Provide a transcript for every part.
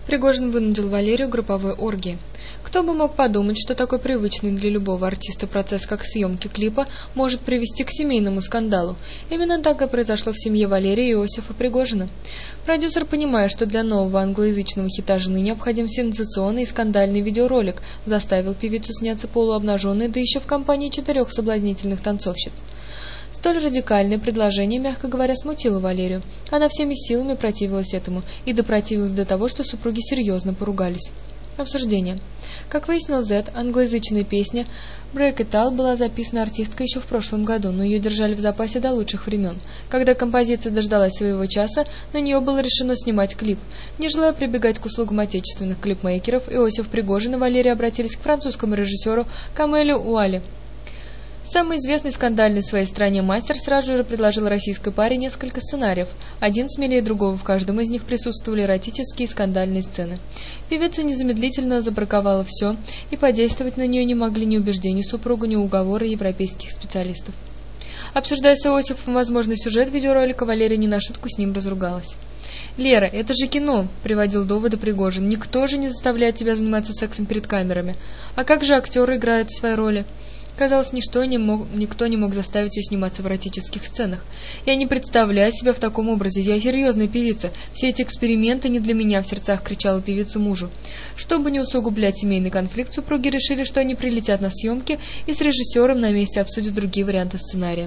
Пригожин вынудил Валерию к групповой оргии. Кто бы мог подумать, что такой привычный для любого артиста процесс, как съемки клипа, может привести к семейному скандалу. Именно так и произошло в семье Валерия и Иосифа Пригожина. Продюсер, понимая, что для нового англоязычного хита жены необходим сенсационный и скандальный видеоролик, заставил певицу сняться полуобнаженной, да еще в компании 4 соблазнительных танцовщиц. Столь радикальное предложение, мягко говоря, смутило Валерию. Она всеми силами противилась этому, и допротивилась до того, что супруги серьезно поругались. Обсуждение. Как выяснил Зет, англоязычная песня «Break It All» была записана артисткой еще в прошлом году, но ее держали в запасе до лучших времен. Когда композиция дождалась своего часа, на нее было решено снимать клип. Не желая прибегать к услугам отечественных клипмейкеров, Иосиф Пригожин и Валерия обратились к французскому режиссеру Камелю Уале. Самый известный скандальный в своей стране мастер сразу же предложил российской паре несколько сценариев. Один смелее другого, в каждом из них присутствовали эротические и скандальные сцены. Певица незамедлительно забраковала все, и подействовать на нее не могли ни убеждения супруга, ни уговоры европейских специалистов. Обсуждая с Иосифом возможный сюжет видеоролика, Валерия не на шутку с ним разругалась. «Лера, это же кино!» — приводил доводы Пригожин. «Никто же не заставляет тебя заниматься сексом перед камерами. А как же актеры играют свои роли?» Казалось, никто не мог заставить ее сниматься в эротических сценах. «Я не представляю себя в таком образе, я серьезная певица. Все эти эксперименты не для меня», — в сердцах кричала певица мужу. Чтобы не усугублять семейный конфликт, супруги решили, что они прилетят на съемки и с режиссером на месте обсудят другие варианты сценария.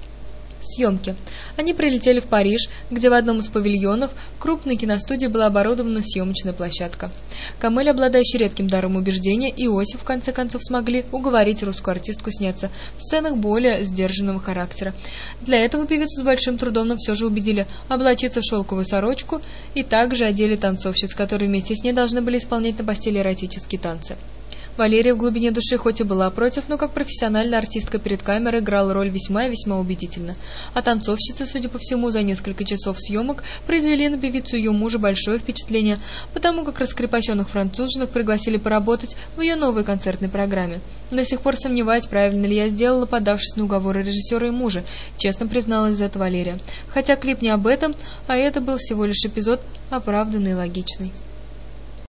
Съемки. Они прилетели в Париж, где в одном из павильонов крупной киностудии была оборудована съемочная площадка. Камель, обладающий редким даром убеждения, и Иосиф в конце концов смогли уговорить русскую артистку сняться в сценах более сдержанного характера. Для этого певицу с большим трудом, но все же убедили облачиться в шелковую сорочку и также одели танцовщиц, которые вместе с ней должны были исполнять на постели эротические танцы. Валерия в глубине души хоть и была против, но как профессиональная артистка перед камерой играла роль весьма и весьма убедительно. А танцовщицы, судя по всему, за несколько часов съемок произвели на певицу и ее мужа большое впечатление, потому как раскрепощенных француженок пригласили поработать в ее новой концертной программе. До сих пор сомневаюсь, правильно ли я сделала, поддавшись на уговоры режиссера и мужа, честно призналась за это Валерия. Хотя клип не об этом, а это был всего лишь эпизод, оправданный и логичный.